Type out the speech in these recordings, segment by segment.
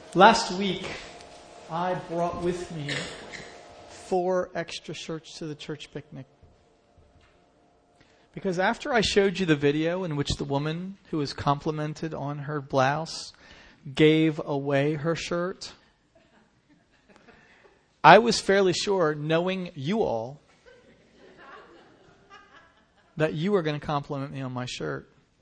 Last week, I brought with me 4 extra shirts to the church picnic. Because after I showed you the video in which the woman who was complimented on her blouse gave away her shirt, I was fairly sure, knowing you all, that you were going to compliment me on my shirt.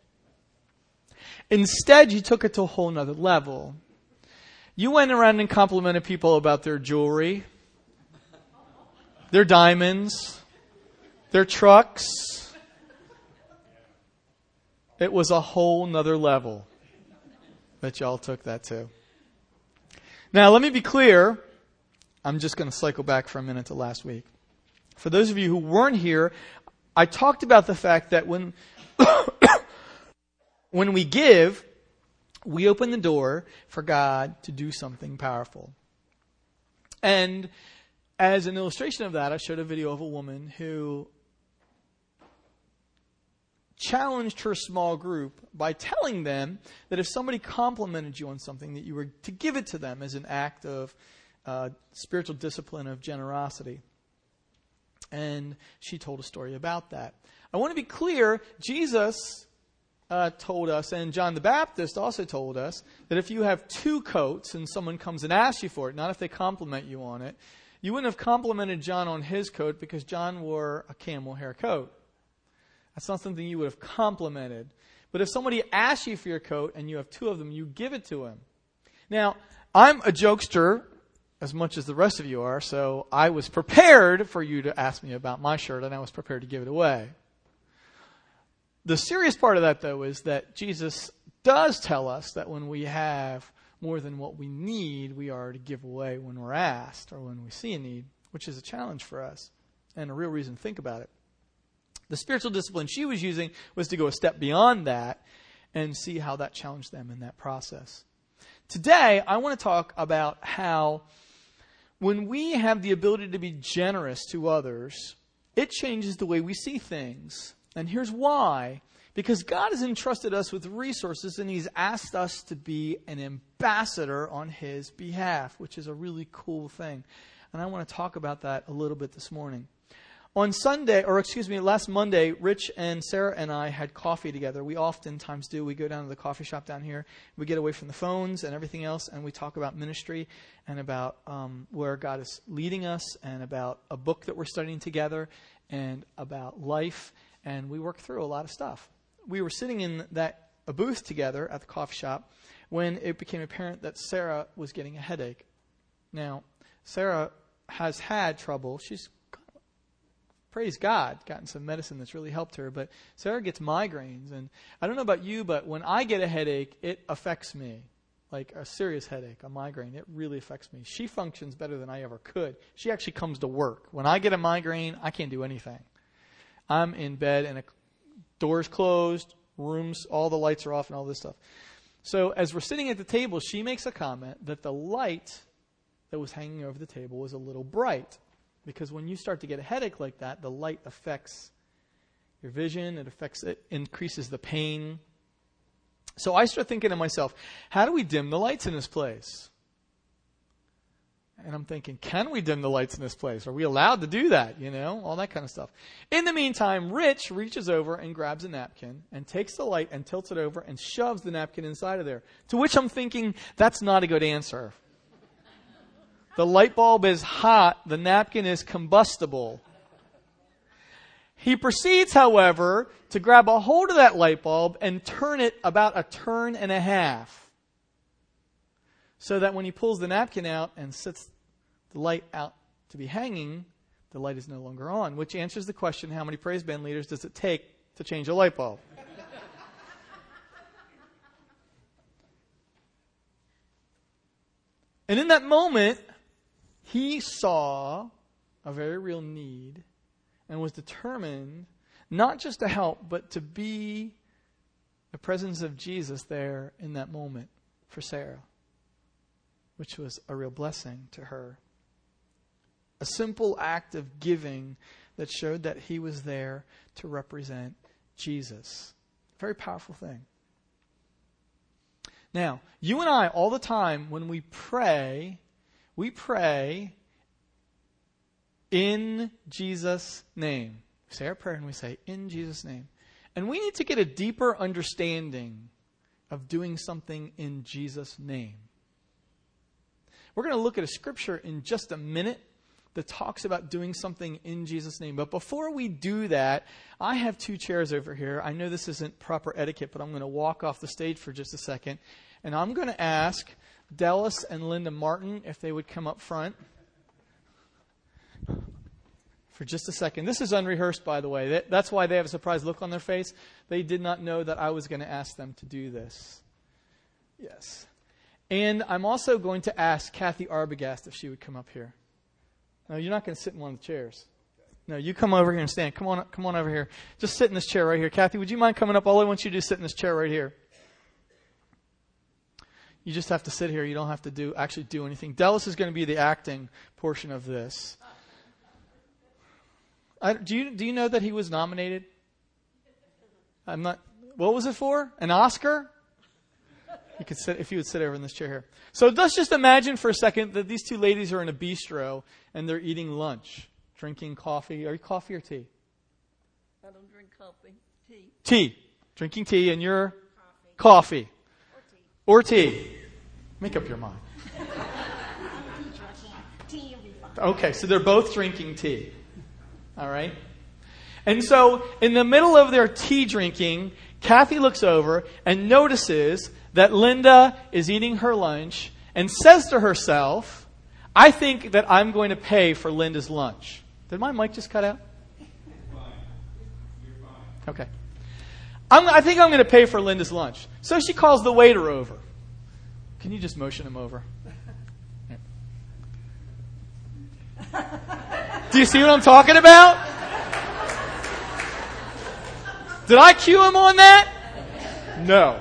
Instead, you took it to a whole nother level. You went around and complimented people about their jewelry, their diamonds, their trucks. It was a whole nother level that y'all took that to. Now, let me be clear. I'm just going to cycle back for a minute to last week. For those of you who weren't here, I talked about the fact that when we give, we open the door for God to do something powerful. And as an illustration of that, I showed a video of a woman who challenged her small group by telling them that if somebody complimented you on something, that you were to give it to them as an act of spiritual discipline, of generosity. And she told a story about that. I want to be clear, Jesus told us, and John the Baptist also told us, that if you have 2 coats and someone comes and asks you for it, not if they compliment you on it, you wouldn't have complimented John on his coat because John wore a camel hair coat. That's not something you would have complimented. But if somebody asks you for your coat and you have 2 of them, you give it to him. Now, I'm a jokester as much as the rest of you are, so I was prepared for you to ask me about my shirt, and I was prepared to give it away. The serious part of that, though, is that Jesus does tell us that when we have more than what we need, we are to give away when we're asked or when we see a need, which is a challenge for us and a real reason to think about it. The spiritual discipline she was using was to go a step beyond that and see how that challenged them in that process. Today, I want to talk about how when we have the ability to be generous to others, it changes the way we see things. And here's why. Because God has entrusted us with resources and He's asked us to be an ambassador on His behalf, which is a really cool thing. And I want to talk about that a little bit this morning. Last Monday, Rich and Sarah and I had coffee together. We oftentimes do. We go down to the coffee shop down here. We get away from the phones and everything else, and we talk about ministry and about where God is leading us and about a book that we're studying together and about life. And we work through a lot of stuff. We were sitting in a booth together at the coffee shop when it became apparent that Sarah was getting a headache. Now, Sarah has had trouble. She's, praise God, gotten some medicine that's really helped her. But Sarah gets migraines. And I don't know about you, but when I get a headache, it affects me. Like a serious headache, a migraine. It really affects me. She functions better than I ever could. She actually comes to work. When I get a migraine, I can't do anything. I'm in bed and doors closed, rooms, all the lights are off and all this stuff. So as we're sitting at the table, she makes a comment that the light that was hanging over the table was a little bright. Because when you start to get a headache like that, the light affects your vision, it increases the pain. So I start thinking to myself, how do we dim the lights in this place? And I'm thinking, can we dim the lights in this place? Are we allowed to do that? All that kind of stuff. In the meantime, Rich reaches over and grabs a napkin and takes the light and tilts it over and shoves the napkin inside of there. To which I'm thinking, that's not a good answer. The light bulb is hot. The napkin is combustible. He proceeds, however, to grab a hold of that light bulb and turn it about a turn and a half. So that when he pulls the napkin out and sets the light out to be hanging, the light is no longer on, which answers the question, how many praise band leaders does it take to change a light bulb? And in that moment, he saw a very real need and was determined not just to help, but to be the presence of Jesus there in that moment for Sarah, which was a real blessing to her. A simple act of giving that showed that he was there to represent Jesus. Very powerful thing. Now, you and I, all the time, when we pray in Jesus' name. We say our prayer and we say, in Jesus' name. And we need to get a deeper understanding of doing something in Jesus' name. We're going to look at a scripture in just a minute that talks about doing something in Jesus' name. But before we do that, I have 2 chairs over here. I know this isn't proper etiquette, but I'm going to walk off the stage for just a second. And I'm going to ask Dallas and Linda Martin if they would come up front for just a second. This is unrehearsed, by the way. That's why they have a surprised look on their face. They did not know that I was going to ask them to do this. Yes. And I'm also going to ask Kathy Arbogast if she would come up here. No, you're not going to sit in one of the chairs. No, you come over here and stand. Come on over here. Just sit in this chair right here. Kathy, would you mind coming up? All I want you to do is sit in this chair right here. You just have to sit here. You don't have to actually do anything. Dallas is going to be the acting portion of this. Do you know that he was nominated? I'm not. What was it for? An Oscar? You could sit if you would sit over in this chair here. So let's just imagine for a second that these 2 ladies are in a bistro and they're eating lunch, drinking coffee. Are you coffee or tea? I don't drink coffee. Tea. Tea. Drinking tea, and you're coffee. Or tea. Make up your mind. Tea will be fine. Okay, so they're both drinking tea. All right? And so in the middle of their tea drinking, Kathy looks over and notices that Linda is eating her lunch and says to herself, I think that I'm going to pay for Linda's lunch. Did my mic just cut out? Okay. I think I'm going to pay for Linda's lunch. So she calls the waiter over. Can you just motion him over? Do you see what I'm talking about? Did I cue him on that? No.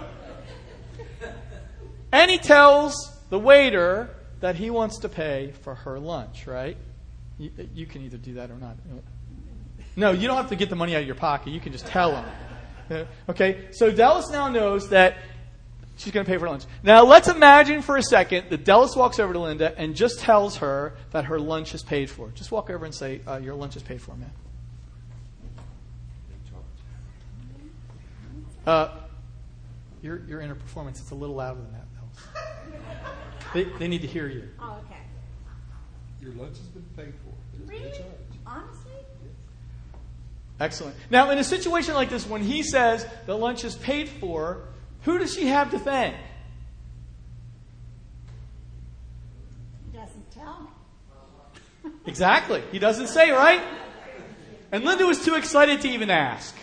And he tells the waiter that he wants to pay for her lunch, right? You can either do that or not. No, you don't have to get the money out of your pocket. You can just tell him. Okay, so Dallas now knows that she's going to pay for lunch. Now let's imagine for a second that Dallas walks over to Linda and just tells her that her lunch is paid for. Just walk over and say, your lunch is paid for, man. Your inner performance, it's a little louder than that, Dallas. They need to hear you. Oh, okay. Your lunch has been paid for. Really? Honestly? Excellent. Now, in a situation like this, when he says the lunch is paid for, who does she have to thank? He doesn't tell me. Exactly. He doesn't say, right? And Linda was too excited to even ask.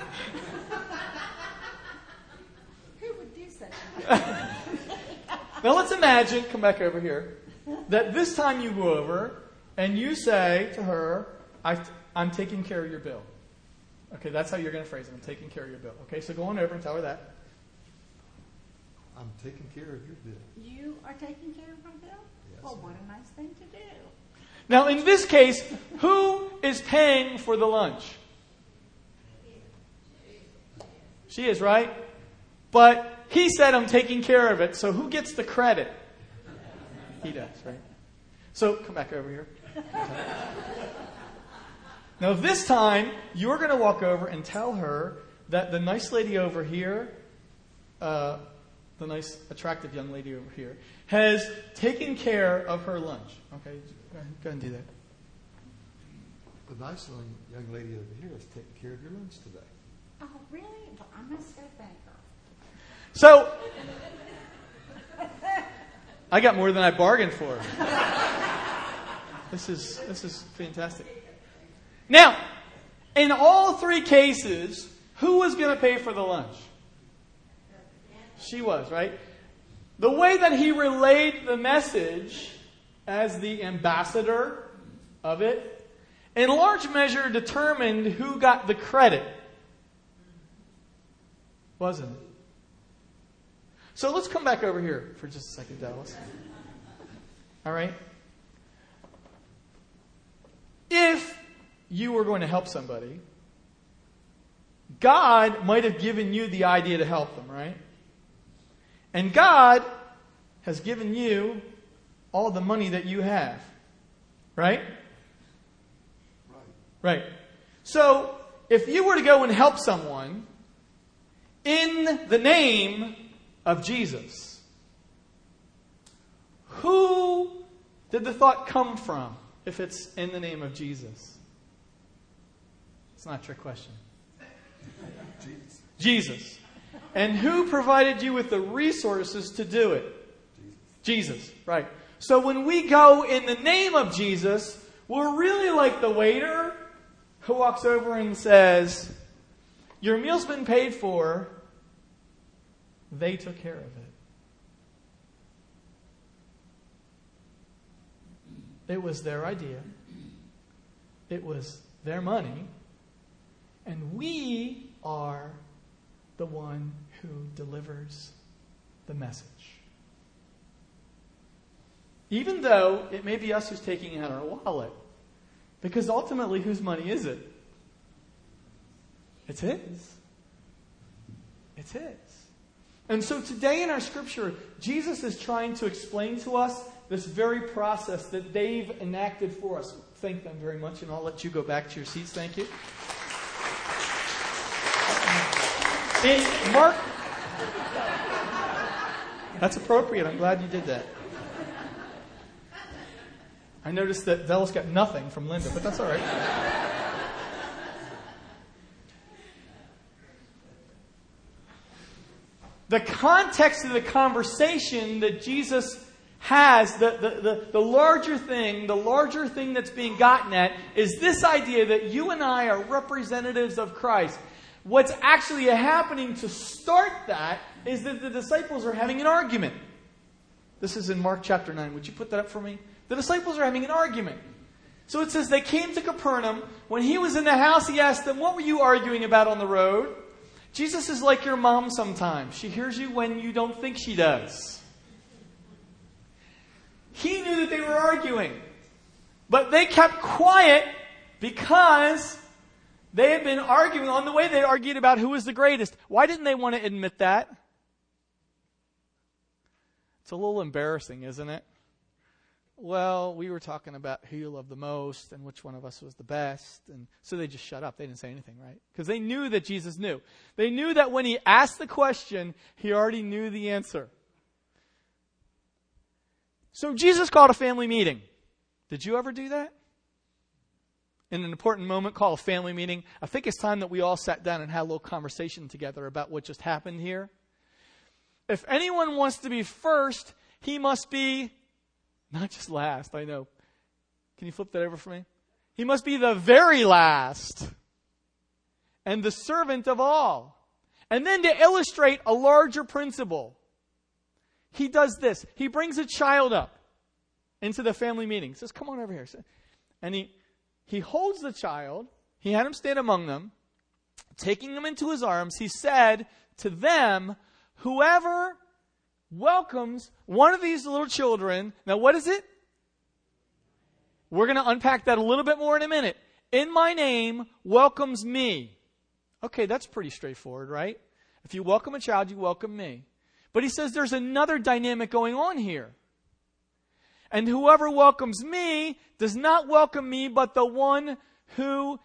Who would do such a thing? Now let's imagine, come back over here, that this time you go over and you say to her, I'm taking care of your bill. Okay, that's how you're going to phrase it. I'm taking care of your bill. Okay, so go on over and tell her that. I'm taking care of your bill. You are taking care of my bill? Yes. Well, what a nice thing to do. Now, in this case, who is paying for the lunch? She is, right? But he said, I'm taking care of it, so who gets the credit? He does, right? So, come back over here. Now, this time, you're going to walk over and tell her that the nice lady over here, the nice, attractive young lady over here, has taken care of her lunch. Okay, go ahead and do that. The nice young lady over here is taking care of your lunch today. Oh, really? Well, I must go thank her. So, I got more than I bargained for. This is fantastic. Now, in all 3 cases, who was going to pay for the lunch? She was, right? The way that he relayed the message as the ambassador of it, in large measure determined who got the credit. Wasn't it? So let's come back over here for just a second, Dallas. All right? If you were going to help somebody, God might have given you the idea to help them, right? And God has given you all the money that you have. Right? Right. So, if you were to go and help someone in the name of Jesus, who did the thought come from if it's in the name of Jesus? It's not a trick question. Jesus. And who provided you with the resources to do it? Jesus. Right. So when we go in the name of Jesus, we're really like the waiter who walks over and says, your meal's been paid for. They took care of it. It was their idea. It was their money. And we are the one who delivers the message. Even though it may be us who's taking out our wallet. Because ultimately, whose money is it? It's His. It's His. And so today in our scripture, Jesus is trying to explain to us this very process that they've enacted for us. Thank them very much, and I'll let you go back to your seats. Thank you. In Mark... That's appropriate. I'm glad you did that. I noticed that Velas got nothing from Linda, but that's all right. The context of the conversation that Jesus has, the larger thing that's being gotten at, is this idea that you and I are representatives of Christ. What's actually happening to start that is that the disciples are having an argument. This is in Mark chapter 9. Would you put that up for me? The disciples are having an argument. So it says they came to Capernaum. When He was in the house, He asked them, what were you arguing about on the road? Jesus is like your mom sometimes. She hears you when you don't think she does. He knew that they were arguing. But they kept quiet because they had been arguing. On the way, they argued about who was the greatest. Why didn't they want to admit that? It's a little embarrassing, isn't it? Well, we were talking about who you love the most and which one of us was the best. And so they just shut up. They didn't say anything, right? Because they knew that Jesus knew. They knew that when He asked the question, He already knew the answer. So Jesus called a family meeting. Did you ever do that? In an important moment, call a family meeting. I think it's time that we all sat down and had a little conversation together about what just happened here. If anyone wants to be first, he must be not just last, I know. Can you flip that over for me? He must be the very last and the servant of all. And then to illustrate a larger principle, he does this. He brings a child up into the family meeting. He says, come on over here. And he holds the child. He had him stand among them. Taking them into His arms, He said to them, whoever welcomes one of these little children. Now, what is it? We're going to unpack that a little bit more in a minute. In my name, welcomes me. Okay, that's pretty straightforward, right? If you welcome a child, you welcome me. But He says there's another dynamic going on here. And whoever welcomes me does not welcome me, but the one who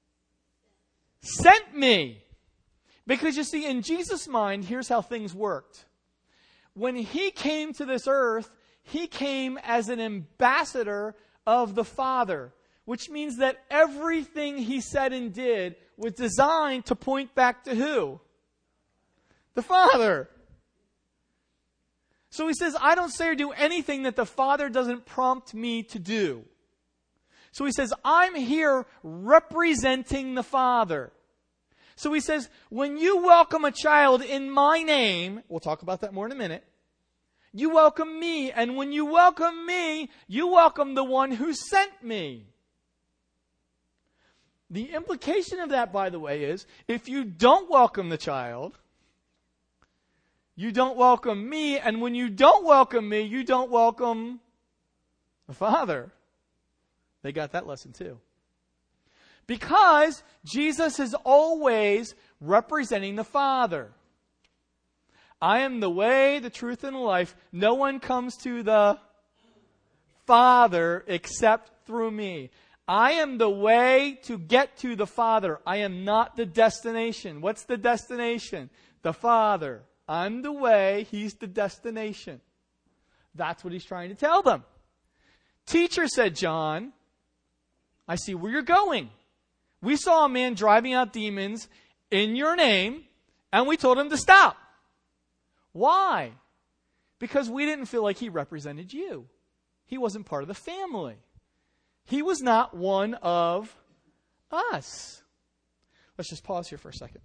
sent me. Because you see, in Jesus' mind, here's how things worked. When He came to this earth, He came as an ambassador of the Father, which means that everything He said and did was designed to point back to who? The Father. So He says, I don't say or do anything that the Father doesn't prompt me to do. So He says, I'm here representing the Father. So He says, when you welcome a child in my name, we'll talk about that more in a minute, you welcome me. And when you welcome me, you welcome the one who sent me. The implication of that, by the way, is if you don't welcome the child, you don't welcome me. And when you don't welcome me, you don't welcome the Father. They got that lesson too. Because Jesus is always representing the Father. I am the way, the truth, and the life. No one comes to the Father except through me. I am the way to get to the Father. I am not the destination. What's the destination? The Father. I'm the way. He's the destination. That's what he's trying to tell them. Teacher, said John, I see where you're going. We saw a man driving out demons in your name, and we told him to stop. Why? Because we didn't feel like he represented you. He wasn't part of the family. He was not one of us. Let's just pause here for a second.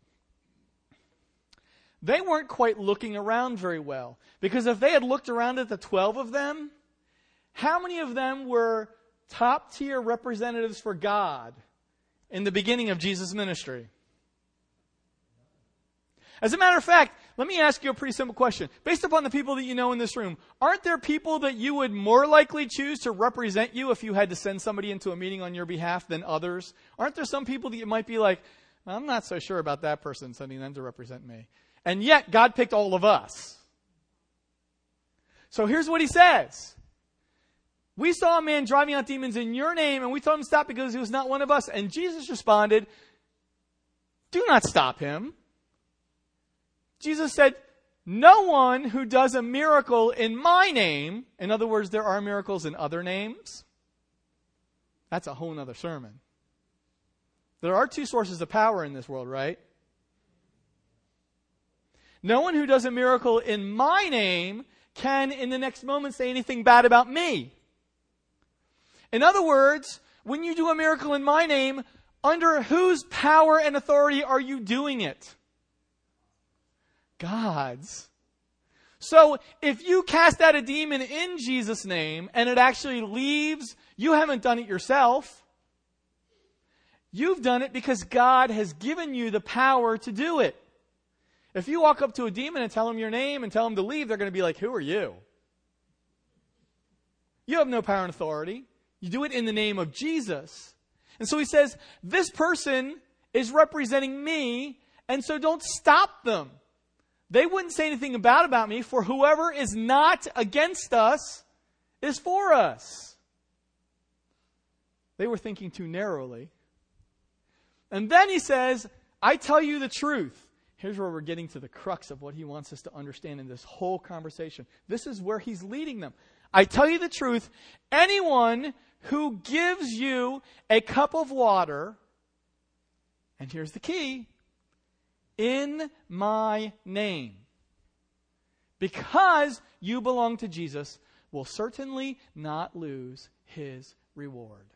They weren't quite looking around very well. Because if they had looked around at the 12 of them, how many of them were top-tier representatives for God in the beginning of Jesus' ministry? As a matter of fact, let me ask you a pretty simple question. Based upon the people that you know in this room, aren't there people that you would more likely choose to represent you if you had to send somebody into a meeting on your behalf than others? Aren't there some people that you might be like, I'm not so sure about that person, sending them to represent me? And yet, God picked all of us. So here's what he says. We saw a man driving out demons in your name, and we told him to stop because he was not one of us. And Jesus responded, do not stop him. Jesus said, no one who does a miracle in my name, in other words, there are miracles in other names. That's a whole other sermon. There are two sources of power in this world, right? No one who does a miracle in my name can in the next moment say anything bad about me. In other words, when you do a miracle in my name, under whose power and authority are you doing it? God's. So if you cast out a demon in Jesus' name and it actually leaves, you haven't done it yourself. You've done it because God has given you the power to do it. If you walk up to a demon and tell him your name and tell him to leave, they're going to be like, who are you? You have no power and authority. You do it in the name of Jesus. And so he says, this person is representing me, and so don't stop them. They wouldn't say anything bad about me, for whoever is not against us is for us. They were thinking too narrowly. And then he says, I tell you the truth. Here's where we're getting to the crux of what he wants us to understand in this whole conversation. This is where he's leading them. I tell you the truth. Anyone who gives you a cup of water, and here's the key, in my name, because you belong to Jesus, will certainly not lose his reward.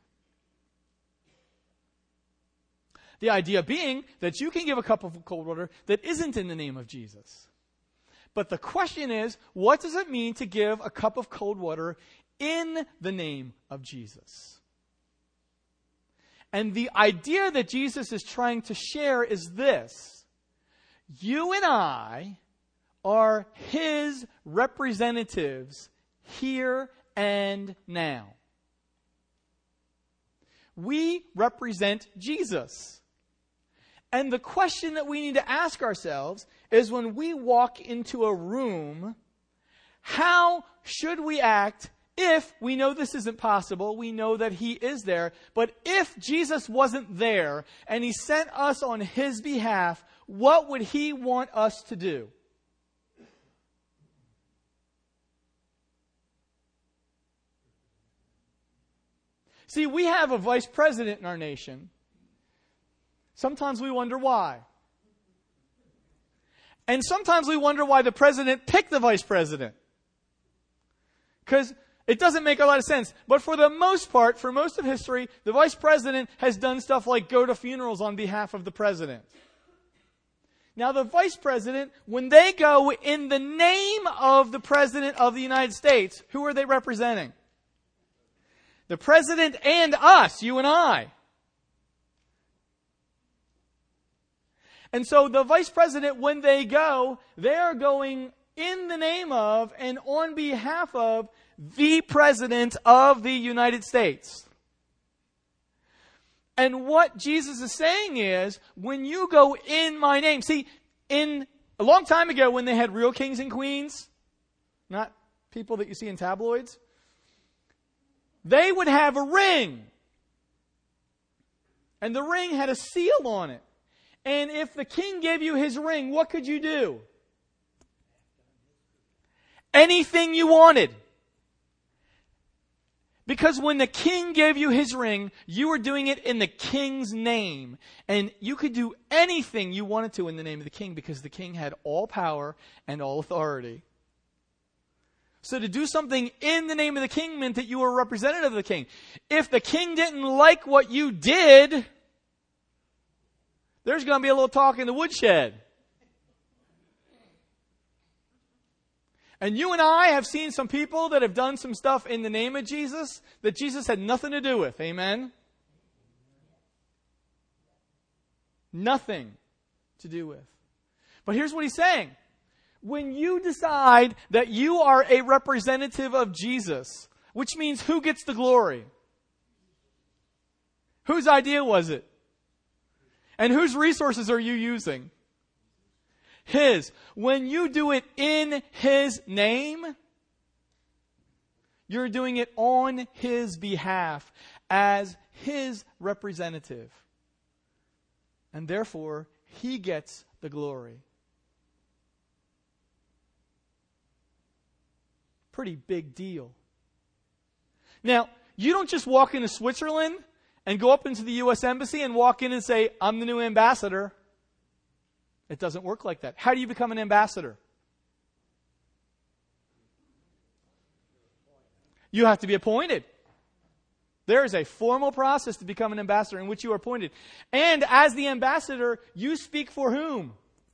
The idea being that you can give a cup of cold water that isn't in the name of Jesus. But the question is, what does it mean to give a cup of cold water in the name of Jesus? And the idea that Jesus is trying to share is this. You and I are his representatives here and now. We represent Jesus. And the question that we need to ask ourselves is when we walk into a room, how should we act if we know this isn't possible? We know that he is there. But if Jesus wasn't there and he sent us on his behalf, what would he want us to do? See, we have a vice president in our nation. Sometimes we wonder why. And sometimes we wonder why the president picked the vice president. Because it doesn't make a lot of sense. But for the most part, for most of history, the vice president has done stuff like go to funerals on behalf of the president. Now the vice president, when they go in the name of the president of the United States, who are they representing? The president and us, you and I. And so the vice president, when they go, they're going in the name of and on behalf of the president of the United States. And what Jesus is saying is, when you go in my name, see, in A long time ago when they had real kings and queens, not people that you see in tabloids, they would have a ring. And the ring had a seal on it. And if the king gave you his ring, what could you do? Anything you wanted. Because when the king gave you his ring, you were doing it in the king's name. And you could do anything you wanted to in the name of the king because the king had all power and all authority. So to do something in the name of the king meant that you were a representative of the king. If the king didn't like what you did, there's going to be a little talk in the woodshed. And you and I have seen some people that have done some stuff in the name of Jesus that Jesus had nothing to do with. Amen? Nothing to do with. But here's what he's saying. When you decide that you are a representative of Jesus, which means who gets the glory? Whose idea was it? And whose resources are you using? His. When you do it in His name, you're doing it on His behalf as His representative. And therefore, He gets the glory. Pretty big deal. Now, you don't just walk into Switzerland and go up into the U.S. Embassy and walk in and say, I'm the new ambassador. It doesn't work like that. How do you become an ambassador? You have to be appointed. There is a formal process to become an ambassador in which you are appointed. And as the ambassador, you speak for whom?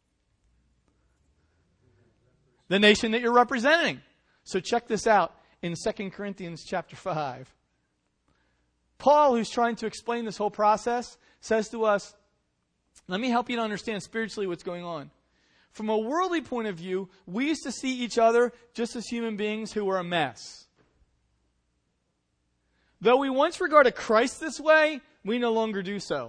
The nation that you're representing. So check this out in 2 Corinthians chapter 5. Paul, who's trying to explain this whole process, says to us, let me help you to understand spiritually what's going on. From a worldly point of view, we used to see each other just as human beings who were a mess. Though we once regarded Christ this way, we no longer do so.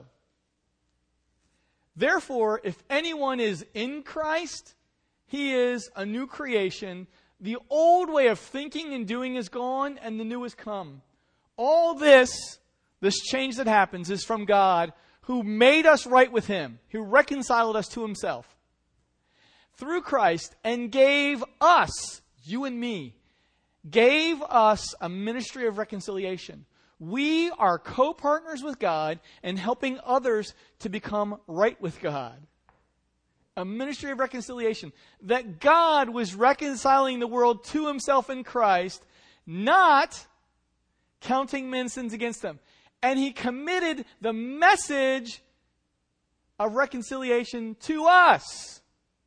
Therefore, if anyone is in Christ, he is a new creation. The old way of thinking and doing is gone, and the new has come. All this change that happens is from God, who made us right with Him, who reconciled us to Himself through Christ and gave us, you and me, gave us a ministry of reconciliation. We are co-partners with God in helping others to become right with God. A ministry of reconciliation. That God was reconciling the world to Himself in Christ, not counting men's sins against them. And He committed the message of reconciliation to us.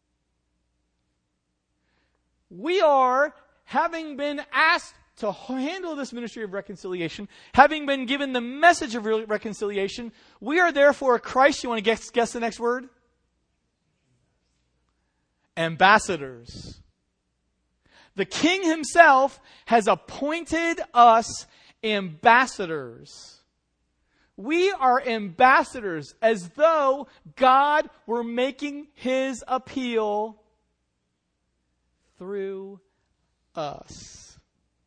We are, having been asked to handle this ministry of reconciliation, having been given the message of reconciliation, we are therefore Christ. You want to guess the next word? Ambassadors. The King Himself has appointed us ambassadors. We are ambassadors as though God were making His appeal through us.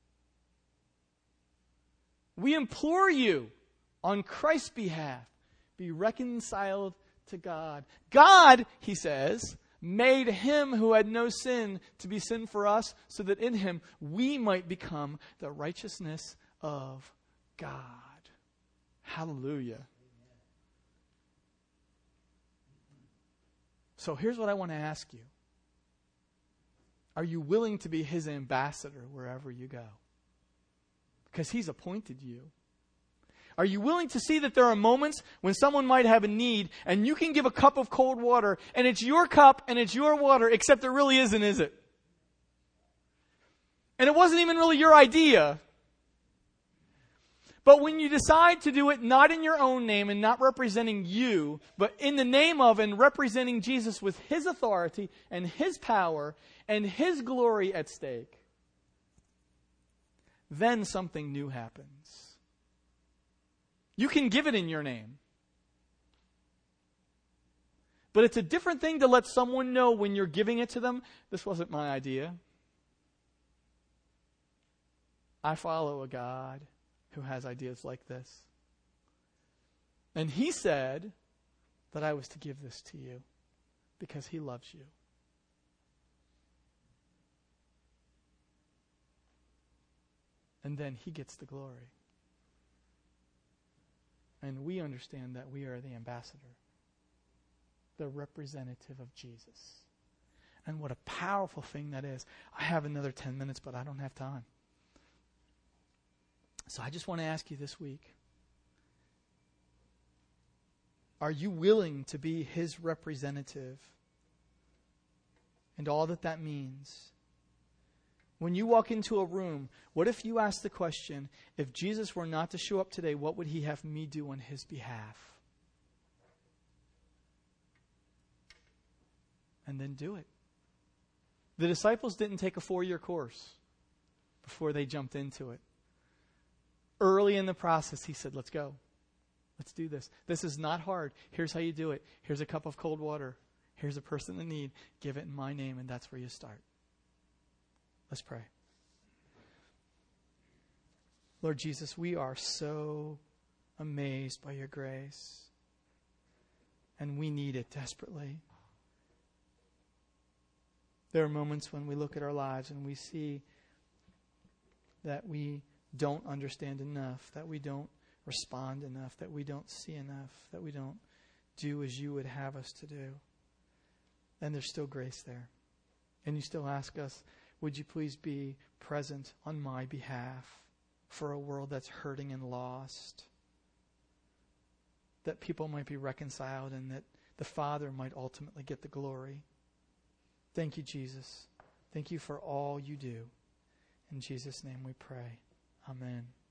We implore you on Christ's behalf, be reconciled to God. God, he says, made Him who had no sin to be sin for us, so that in Him we might become the righteousness of God. Hallelujah. So here's what I want to ask you. Are you willing to be His ambassador wherever you go? Because He's appointed you. Are you willing to see that there are moments when someone might have a need and you can give a cup of cold water and it's your cup and it's your water, except there really isn't, is it? And it wasn't even really your idea. But when you decide to do it not in your own name and not representing you, but in the name of and representing Jesus with His authority and His power and His glory at stake, then something new happens. You can give it in your name. But it's a different thing to let someone know when you're giving it to them, this wasn't my idea. I follow a God who has ideas like this. And He said that I was to give this to you because He loves you. And then He gets the glory. And we understand that we are the ambassador, the representative of Jesus. And what a powerful thing that is. I have another 10 minutes, but I don't have time. So I just want to ask you this week, are you willing to be His representative? And all that means. When you walk into a room, what if you ask the question, if Jesus were not to show up today, what would He have me do on His behalf? And then do it. The disciples didn't take a 4-year course before they jumped into it. Early in the process, He said, let's go. Let's do this. This is not hard. Here's how you do it. Here's a cup of cold water. Here's a person in need. Give it in my name, and that's where you start. Let's pray. Lord Jesus, we are so amazed by your grace, and we need it desperately. There are moments when we look at our lives and we see that we don't understand enough, that we don't respond enough, that we don't see enough, that we don't do as you would have us to do. And there's still grace there. And you still ask us, would you please be present on my behalf for a world that's hurting and lost, that people might be reconciled and that the Father might ultimately get the glory. Thank you, Jesus. Thank you for all you do. In Jesus' name we pray. Amen.